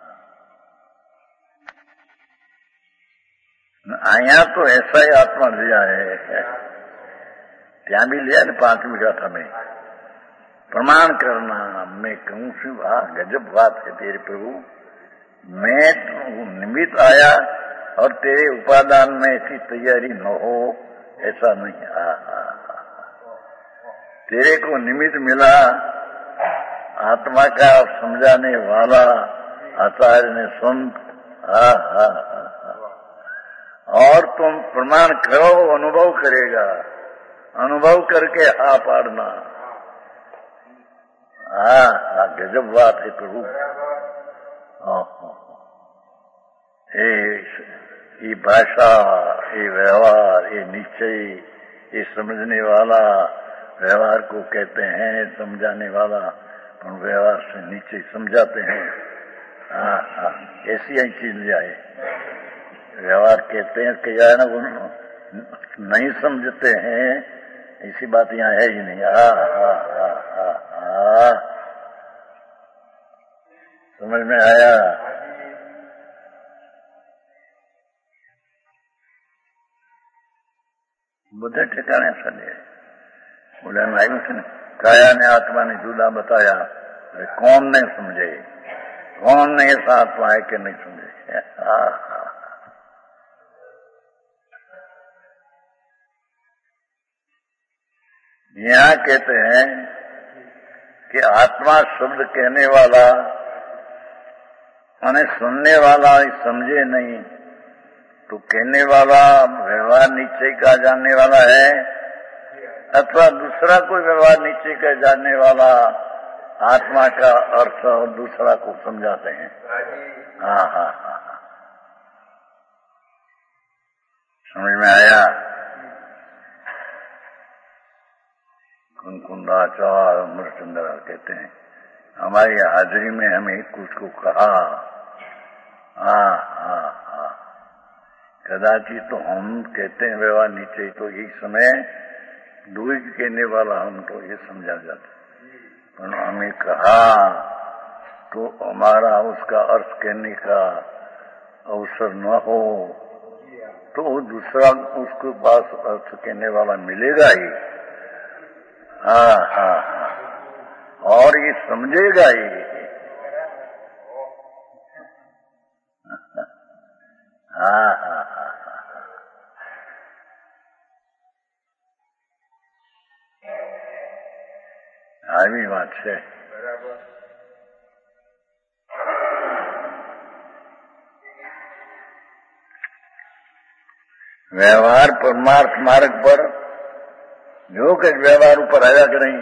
आया तो ऐसा ही आत्मा लिया है, त्या भी लिया न पांचवी गाथा में प्रमाण करना। मैं कहूं सी वाह गजब बात है तेरे प्रभु, मैं तो निमित्त आया और तेरे उपादान में ऐसी तैयारी न हो ऐसा नहीं। आ, आ, आ, तेरे को निमित्त मिला आत्मा का समझाने वाला आचार्य ने संत। हा हा हा, और तुम प्रमाण करो, अनुभव करेगा, अनुभव करके हा पाड़ना। हाँ हाँ, गजब बात है प्रभु। ये भाषा, ये व्यवहार, ये निश्चय, ये समझने वाला व्यवहार को कहते हैं समझाने वाला, और व्यवहार से नीचे समझाते हैं। हाँ हाँ, ऐसी ही चीज जाए व्यवहार कहते हैं कि यार वो नहीं समझते हैं, ऐसी बात यहाँ है ही नहीं। हाँ हाँ हाँ हाँ हाँ, समझ में आया? बुद्धे ठिकाने ऐसा नहीं है। बोले આવ્યું છે ને, काया ने आत्मा ने जुदा बताया, कौन नहीं समझे, कौन नहीं ऐसा आत्मा है कि नहीं समझे। हाँ हाँ, यहाँ कहते हैं कि आत्मा शब्द कहने वाला और सुनने वाला समझे नहीं, तो कहने वाला व्यवहार निश्चय का जानने वाला है अथवा दूसरा कोई व्यवहार नीचे का जानने वाला आत्मा का अर्थ और दूसरा को समझाते हैं। हाँ हाँ हाँ समझ में आया। कुंकुंदाचार्य अमरचंद्र कहते हैं हमारी हाजिरी में हमें कुछ को कहा। हाँ हाँ हाँ कदाचित तो हम कहते हैं व्यवहार नीचे, तो एक समय दूर कहने वाला हमको ये समझा जाता, पर हमें कहा तो हमारा उसका अर्थ कहने का अवसर न हो तो दूसरा उसके पास अर्थ कहने वाला मिलेगा ही। हाँ हाँ हाँ और ये समझेगा ही। हाँ हाँ हाँ આવી વાત છે। व्यवहार परमार्थ मार्ग पर जो कि व्यवहार ऊपर आया कि नहीं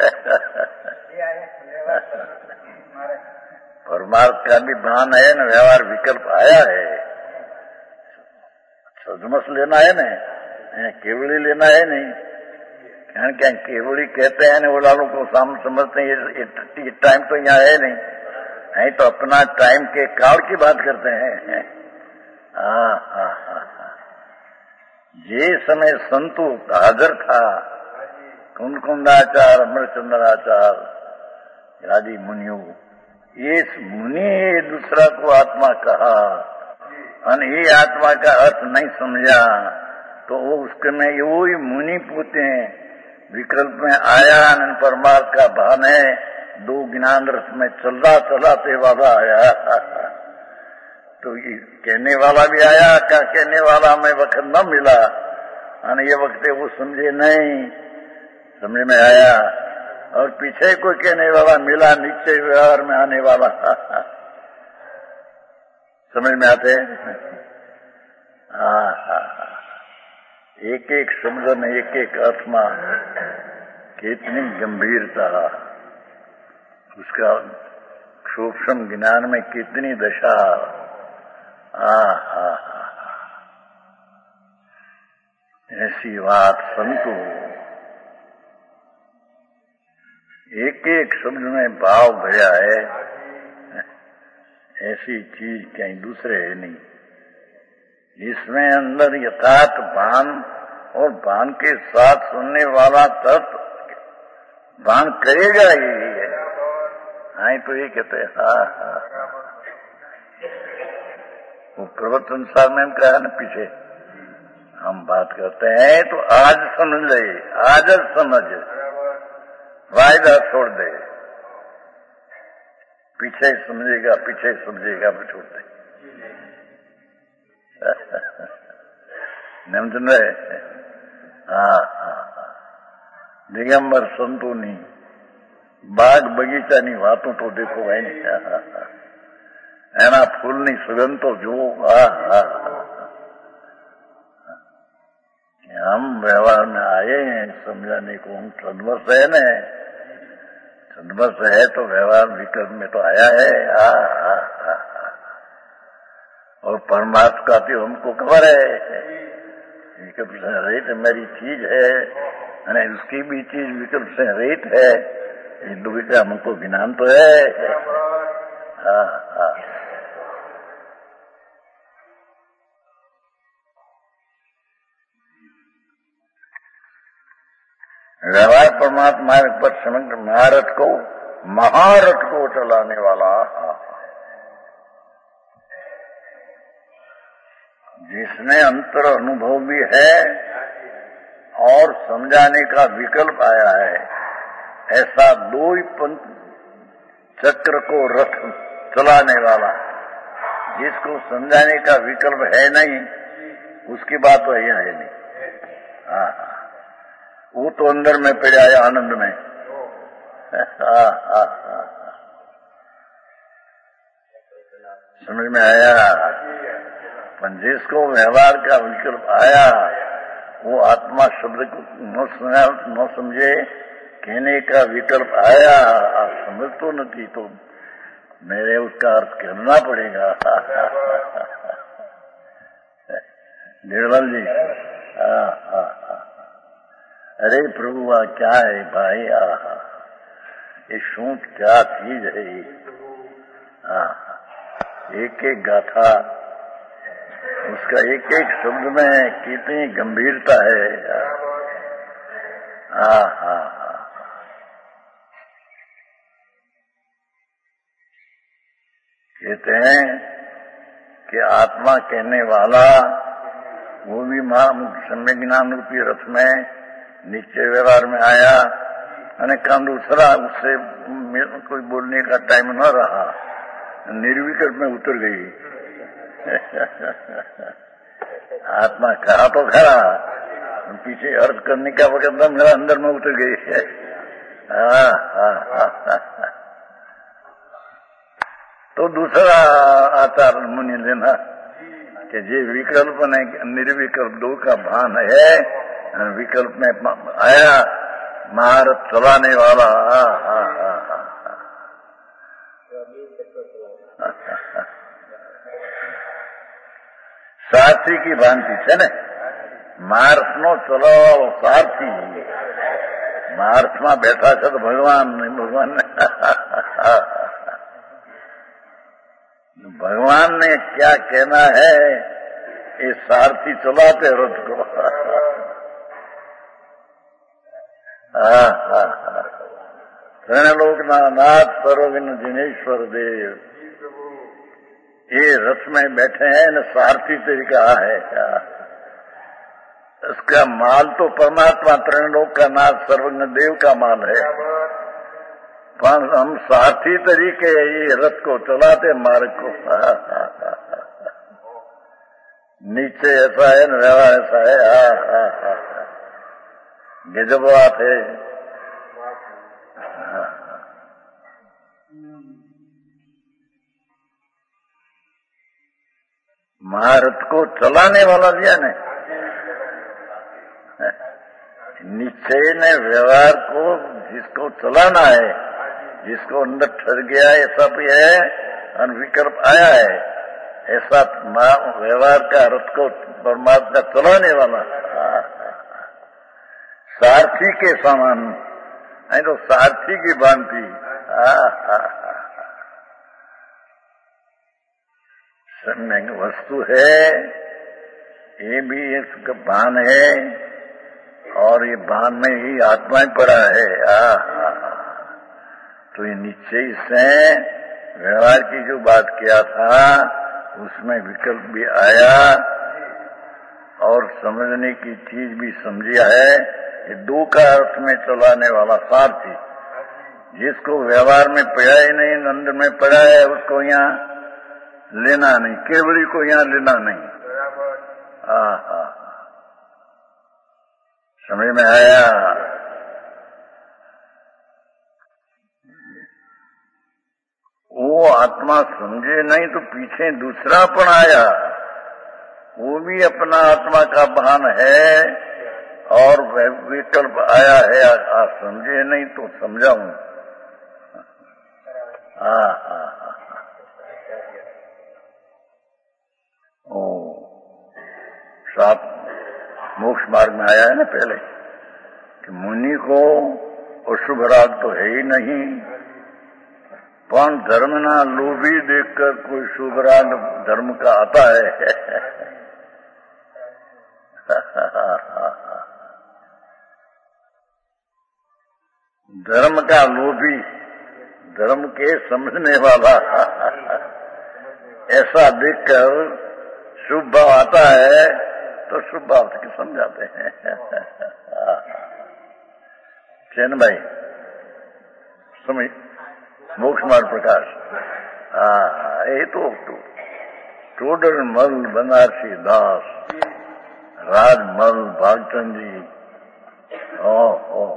परमार्थ का भी भान है ना, व्यवहार विकल्प आया है। सजमस लेना है ना, केवली लेना है नहीं, कारण क्या केवली कहते हैं ना वो लालों को सामने समझते हैं ये टाइम तो यहाँ है नहीं, नहीं तो अपना टाइम के काल की बात करते हैं। हाँ हाँ हाँ जे समय संतु हाजिर था कुंदकुंदाचार्य अमरचंद्राचार्य आदि मुनियों, ये मुनि दूसरा को आत्मा कहा और ये आत्मा का अर्थ नहीं समझा तो वो उसके में वो ही मुनि पूछते हैं विकल्प में आया आनंद परमार्थ का भान है, दो ज्ञान रस में चलता चलाते वाला आया तो ये कहने वाला भी आया, क्या कहने वाला हमें वक्त न मिला और ये वक्त वो समझे नहीं, समझ में आया। और पीछे कोई कहने वाला मिला नीचे व्यवहार में आने वाला समझ में आते। हाँ हाँ एक एक शब्द में एक एक अर्थ में कितनी गंभीरता, उसका सूक्ष्म ज्ञान में कितनी दशा। हाँ हाँ ऐसी बात संतु एक एक शब्द में भाव भया है, ऐसी चीज कहीं दूसरे है नहीं। इसमें अंदर यथार्थ भान और भान के साथ सुनने वाला तत्व भान करेगा ही है। हाँ तो ये कहते हैं हाँ हाँ वो प्रवर्तन साहब ने कहा ना पीछे हम बात करते हैं तो आज समझ ले, आज समझ, वायदा छोड़ दे, पीछे समझेगा पीछे समझेगा वो छोड़ दे समझ रहे। हाँ हाँ दिगंबर संतोनी बाग बगीचानी वातों तो देखो है एना फूलनी सुगंध तो जो। हाँ हाँ हम व्यवहार में आए हैं समझाने को, हम सदवर्ष है न, सदवर्ष है तो व्यवहार विकल्प में तो आया है। हाँ हाँ हाँ और परमार्थ का भी हमको खबर है, विकल्प से रहित मेरी चीज है और उसकी भी चीज विकल्प से रहित है, ये दो का हमको ज्ञान तो है। हाँ हाँ व्यवहार परमात्मा मार्ग पर समग्र महारथ को महारथ को चलाने वाला, जिसमें अंतर अनुभव भी है और समझाने का विकल्प आया है, ऐसा दो ही पंथ चक्र को रथ चलाने वाला, जिसको समझाने का विकल्प है नहीं उसकी बात तो यह है नहीं। हाँ वो तो अंदर में पड़ा है आनंद में। हाँ हाँ हाँ समझ में आया। पर जिसको व्यवहार का विकल्प आया वो आत्मा शब्द को न सुना न समझे, कहने का विकल्प आया, आप समझ तो नहीं, तो मेरे उसका अर्थ करना पड़ेगा। निर्मल जी, आ, आ, आ, अरे प्रभु आ क्या है भाई, आ ये सूट क्या चीज है, एक एक गाथा, उसका एक एक शब्द में कितनी गंभीरता है। हा हा कहते हैं कि आत्मा कहने वाला वो भी सम्यक ज्ञान रूपी रथ में नीचे व्यवहार में आया, અને काम दूसरा उससे कोई बोलने का टाइम न रहा, निर्विकल्प में उतर गई। आत्मा कहा तो खरा, पीछे अर्थ करने का वक्त मेरा अंदर में उतर गई है। हाँ हाँ हाँ, तो दूसरा आचार मुनि लेना कि जे विकल्प ने निर्विकल्प दो का भान है, विकल्प में आया महारथ चलाने वाला। हा हा हा हा, सारथी की भांति है ने, महारथ नो चलाववाળો सारथी, महारथ में बैठा है तो भगवान नहीं, भगवान ने भगवान ने क्या कहना है, ये सारथी चलाते रथ को। हाँ हाँ हाँ, लोक नाथ सर्वज्ञ जिनेश्वर देव, ये रथ में बैठे हैं न, सारथी तरीका है क्या, इसका माल तो परमात्मा त्रिलोक का नाथ सर्वज्ञ देव का माल है, पर हम सारथी तरीके ये रथ को चलाते मार्ग को। नीचे ऐसा है न व्यवहार ऐसा है। हा हा हा, गजब बात है। महारथ को चलाने वाला दिया ने, निश्चय ने व्यवहार को जिसको चलाना है, जिसको अंदर ठहर गया ऐसा भी है, और विकल्प आया है ऐसा व्यवहार का रथ को परमात्मा चलाने वाला सारथी के समान, नहीं तो सारथी की भांति। सम्यक वस्तु है, ये भी एक भान है, और ये भान में ही आत्मा ही पड़ा है। आ, तो ये निश्चय से व्यवहार की जो बात किया था उसमें विकल्प भी आया, और समझने की चीज भी समझिया है। ये दो का अर्थ में चलाने वाला सारथी, जिसको व्यवहार में पड़ा ही नहीं, नंद में पड़ा है, उसको यहाँ लेना नहीं, केवड़ी को यहाँ लेना नहीं। हाँ हाँ, समझ में आया। वो आत्मा समझे नहीं तो पीछे दूसरा पण आया, वो भी अपना आत्मा का भान है, और विकल्प आया है, आप समझे नहीं तो समझाऊं। हाँ हाँ हाँ, ओ सात मोक्ष मार्ग में आया है ना पहले कि मुनि को अशुभ राग तो है ही नहीं, पर धर्म ना लोभी देखकर कोई शुभ राग धर्म का आता है। धर्म का लोभी, धर्म के समझने वाला, ऐसा देखकर शुभ भाव आता है तो शुभ भाव के समझाते हैं। चैन भाई समझ, मोक्ष मार्ग प्रकाश। हाँ, ये तो टोडर मल बनारसी दास, राजमल भागचंद जी, ओ ओ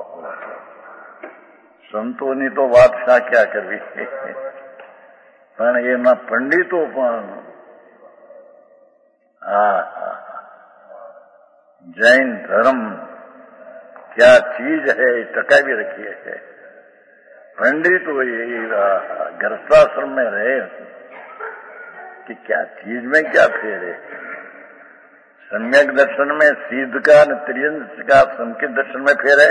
संतों ने तो बादशाह क्या करवी, पण ये ना पंडितो पण, हा जैन धर्म क्या चीज है टका भी रखी है। पंडित वो ये गृहस्थाश्रम में रहे कि क्या चीज में क्या फेरे। सम्यक दर्शन में सीध का न त्रियंश का संकित दर्शन में फेरे।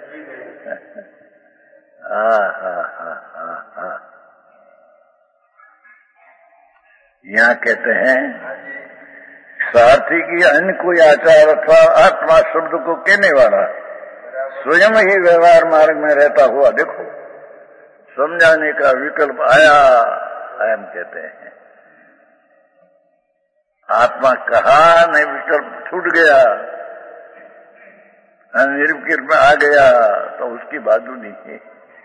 हा हा हा हा हा। यहाँ कहते हैं सारथी की अन्य कोई आचार अथवा आत्मा शब्द को कहने वाला स्वयं ही व्यवहार मार्ग में रहता हुआ देखो समझाने का विकल्प आया एम कहते हैं। आत्मा कहा नहीं विकल्प छूट गया निर्विकल्प में आ गया तो उसकी बाजू नहीं है।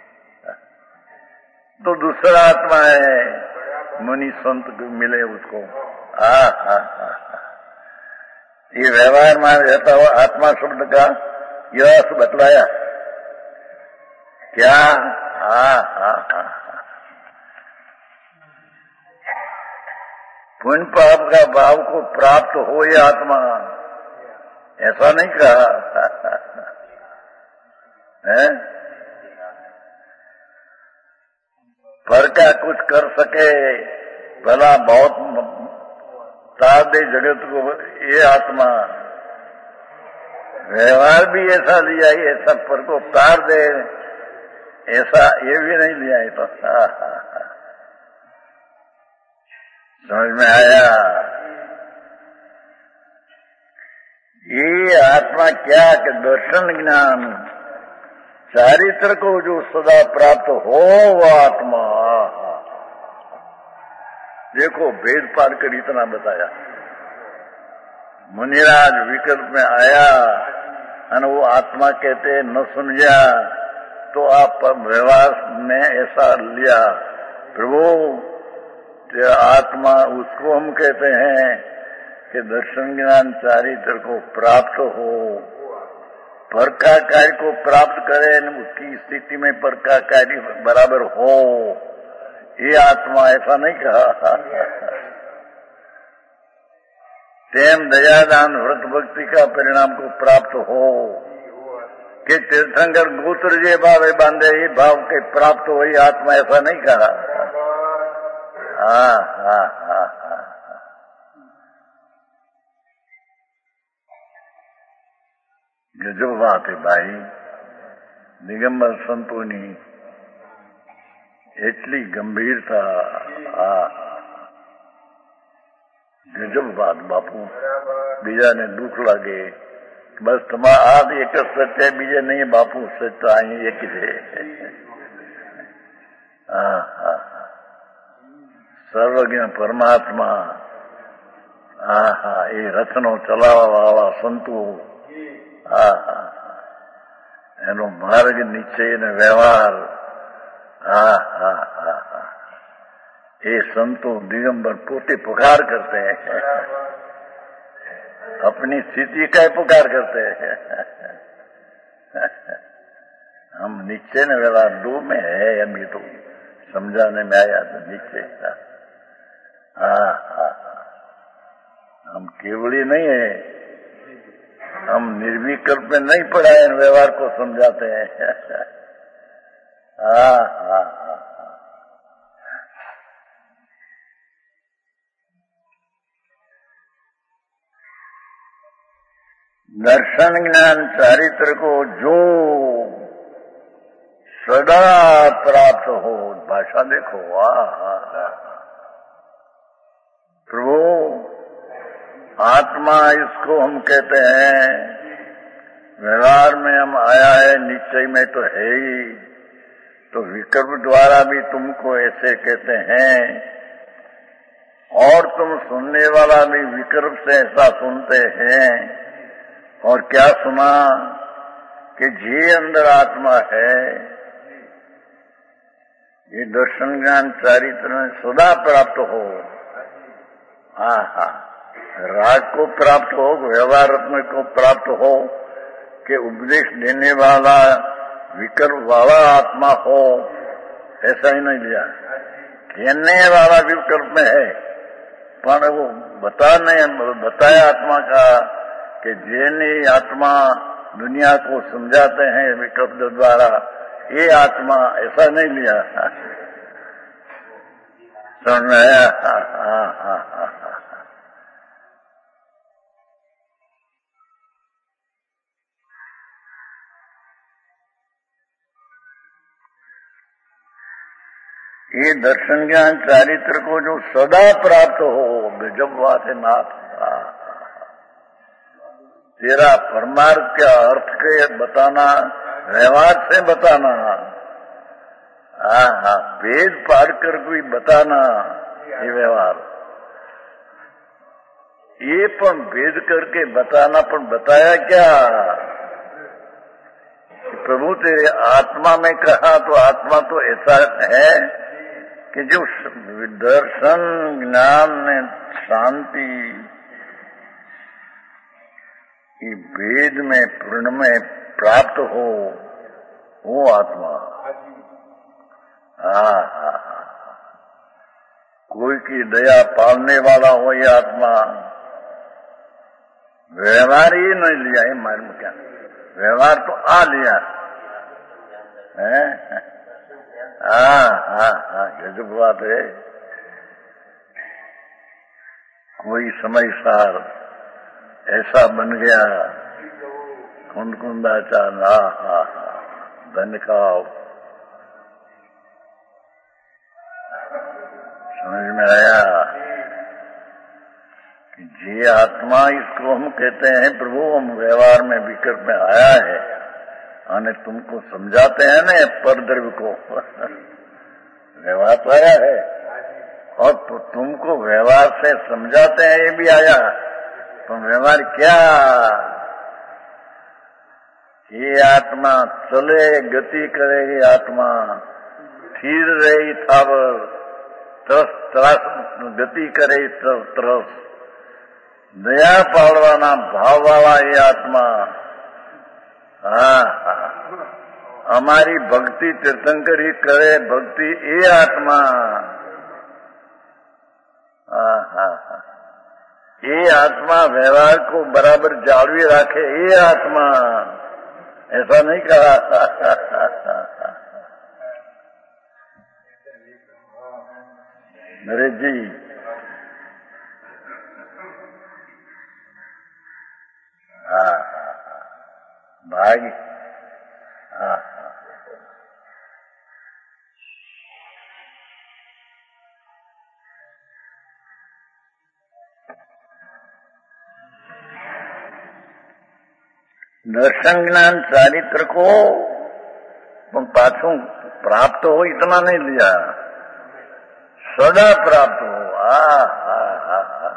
तो दूसरा आत्मा है मुनि संत को मिले उसको आ हा हा ये व्यवहार में रहता हुआ आत्मा शब्द का यह अर्थ बतलाया क्या। हा हा हा पुण्य पाप का भाव को प्राप्त हो ये आत्मा ऐसा नहीं कहा है। पर का कुछ कर सके भला बहुत तार दे जगत को ये आत्मा व्यवहार भी ऐसा लिया ही ऐसा पर को तार दे ऐसा ये भी नहीं लिया है। तो हा हा हा समझ में आया। ये आत्मा क्या कि दर्शन ज्ञान चारित्र को जो सदा प्राप्त हो वो आत्मा। देखो भेद पार कर इतना बताया। मुनिराज विकल्प में आया और वो आत्मा कहते न समझा तो आप व्यवहार में ऐसा लिया प्रभु आत्मा उसको हम कहते हैं कि दर्शन ज्ञान चारित्र को प्राप्त हो पर का कार्य को प्राप्त करे उसकी स्थिति में पर का कार्य बराबर हो ये आत्मा ऐसा नहीं कहा। तेम दयादान व्रत भक्ति का परिणाम को प्राप्त हो कि तीर्थंकर गोत्र जे भाव बांधे ये भाव के प्राप्त हो ये आत्मा ऐसा नहीं कहा। हा हा हा हा गजब बात है भाई। दिगंबर संतोनी એટલી ગંભીરતા આ ગજબ વાત બાપુ બીજાને દુઃખ લાગે બસ તમારા આ એક જ સત્ય બીજે નહીં બાપુ સત્ય અહીં એક છે। હા હા સર્વજ્ઞ પરમાત્મા હા હા એ રથનો ચલાવવા વાળા સંતો હા હા એનો માર્ગ નિશ્ચય ને વ્યવહાર हा हा हा हा ये संतों दिगंबर पोते पुकार करते हैं अपनी स्थिति का पुकार करते हैं। हम निश्चय न व्यवहार दो में है अभी तो समझाने में आया तो निश्चय का। हा हा हम केवली नहीं है हम निर्विकल्प में नहीं पढ़ाए व्यवहार को समझाते हैं। हा हा हा दर्शन ज्ञान चारित्र को जो सदा प्राप्त हो भाषा देखो। वाह हा हा प्रभु आत्मा इसको हम कहते हैं व्यवहार में हम आया है निश्चय में तो है ही तो विकल्प द्वारा भी तुमको ऐसे कहते हैं और तुम सुनने वाला भी विकल्प से ऐसा सुनते हैं। और क्या सुना कि जे अंदर आत्मा है ये दर्शन ज्ञान चारित्र में सदा प्राप्त हो। हा हा राग को प्राप्त हो व्यवहार रत्न को प्राप्त हो कि उपदेश देने वाला विकल्प वाला आत्मा हो ऐसा ही नहीं लिया। कहने वाला विकल्प में है पर वो बता नहीं बताया आत्मा का कि जिन आत्मा दुनिया को समझाते हैं विकल्प द्वारा, ये आत्मा ऐसा नहीं लिया। समझ में आया? हाँ हाँ हाँ हाँ हाँ। ये दर्शन ज्ञान चारित्र को जो सदा प्राप्त हो, गजब बात है नाथ। तेरा परमार्थ क्या अर्थ के बताना, व्यवहार से बताना, हाँ हाँ, वेद पाठ कर कोई बताना, ये व्यवहार, ये पण वेद करके बताना, पण बताया क्या? प्रभु तेरे आत्मा में कहा, तो आत्मा तो ऐसा है कि जो दर्शन ज्ञान शांति ये वेद में पूर्ण में प्राप्त हो, वो आत्मा। हाँ हाँ हाँ, कोई की दया पालने वाला हो ये आत्मा। व्यवहार ही नहीं लिया है मालूम क्या? व्यवहार तो आ लिया है। हाँ हाँ हाँ, गजब बात है। कोई समय सार ऐसा बन गया, कुंद कुंदाचार, हा हा धन खाओ। समझ में आया कि जे आत्मा, इसको हम कहते हैं प्रभु, हम व्यवहार में विकल्प में आया है, आने तुमको समझाते हैं ना पर द्रव्य को। व्यवहार तो आया है, और तो तुमको व्यवहार से समझाते हैं, ये भी आया। तो व्यवहार क्या? ये आत्मा चले, गति करे, ये आत्मा स्थिर रही थावर, तरस त्रास गति करे तरस, दया पालवाना भाव वाला ये आत्मा। हाँ हाँ, हमारी भक्ति तीर्थंकर ही करे, भक्ति ये आत्मा। हाँ हाँ हाँ, ये आत्मा व्यवहार को बराबर जालवी रखे, ये आत्मा, ऐसा नहीं कहा। नरेश जी, हाँ हाँ भाई, हाँ हाँ, दर्शन ज्ञान चारित्र को पाछू प्राप्त हो इतना नहीं लिया, सदा प्राप्त हो। आ हा हा हा,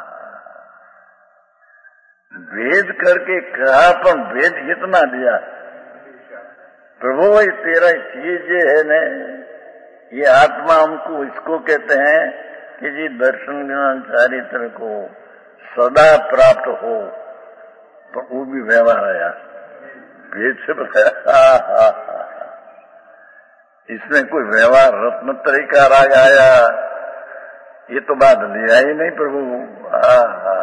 वेद करके कहा, पर वेद इतना दिया प्रभु, ये तेरा चीज ये है न, ये आत्मा हमको इसको कहते हैं कि जी दर्शन ज्ञान चारित्र को सदा प्राप्त हो, तो वो भी व्यवहार आया, वेद से बताया। इसमें कोई व्यवहार रत्न तरीका राग आया, ये तो बात लिया ही नहीं प्रभु। आहा,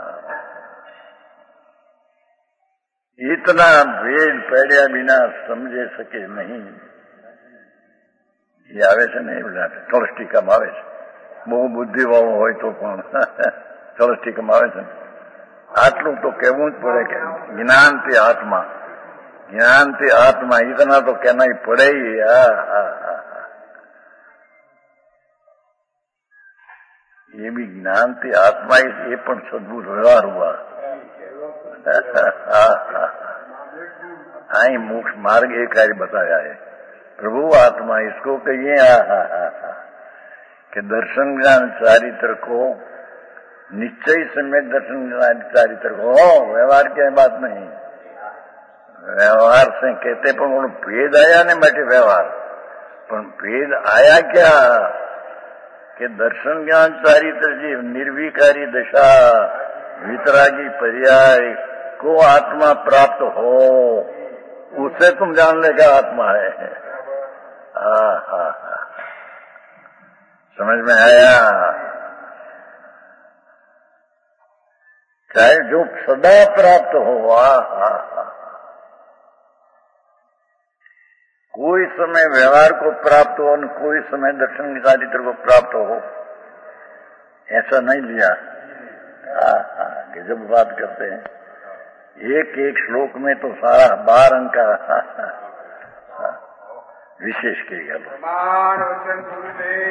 इतना वेद पढ़्या बिना समझे सके नहीं। ये आवे છે ને એવું લાગે, ચોરસ ટીકામાં આવે છે, બહુ બુદ્ધિવાળો હોય તો પણ ચોરસ ટીકામાં આવે છે। આટલું તો કહેવું જ પડે કે જ્ઞાન તે આત્મા, ज्ञान से आत्मा, इतना तो कहना ही पड़े ही। आ, आ, आ, आ। ये भी ज्ञान से आत्मा, ये पण सद्भुत व्यवहार हुआ। आई मोक्ष मार्ग एक कार्य बताया है प्रभु, आत्मा इसको कहिए। आ, आ, आ, आ, कि दर्शन ज्ञान चारित्र को निश्चय समय दर्शन ज्ञान चारित्र को, व्यवहार की बात नहीं, व्यवहार से कहते पण भेद आया ने માટે व्यवहार, पण भेद आया क्या कि दर्शन ज्ञान चारित्र जी निर्विकारी दशा वितरागी पर्याय को आत्मा प्राप्त हो, उससे तुम जान लेगा आत्मा है। हा हा हा, समझ में आया? चाहे जो सदा प्राप्त हो। वाह, कोई समय व्यवहार को प्राप्त हो और कोई समय दर्शन के चारित्र को प्राप्त हो, ऐसा नहीं लिया। कि जब बात करते हैं एक एक श्लोक में तो सारा बार अंक का विशेष के गया।